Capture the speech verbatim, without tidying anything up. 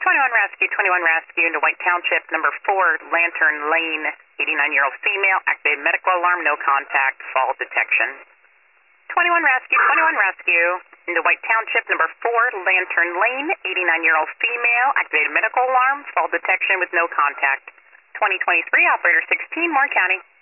twenty-one Rescue, twenty-one Rescue into White Township, number four, Lantern Lane, eighty-nine-year-old female, activated medical alarm, no contact, fall detection. twenty-one Rescue, twenty-one Rescue into White Township, number four, Lantern Lane, eighty-nine-year-old female, activated medical alarm, fall detection with no contact. twenty twenty-three, operator sixteen, Moore County.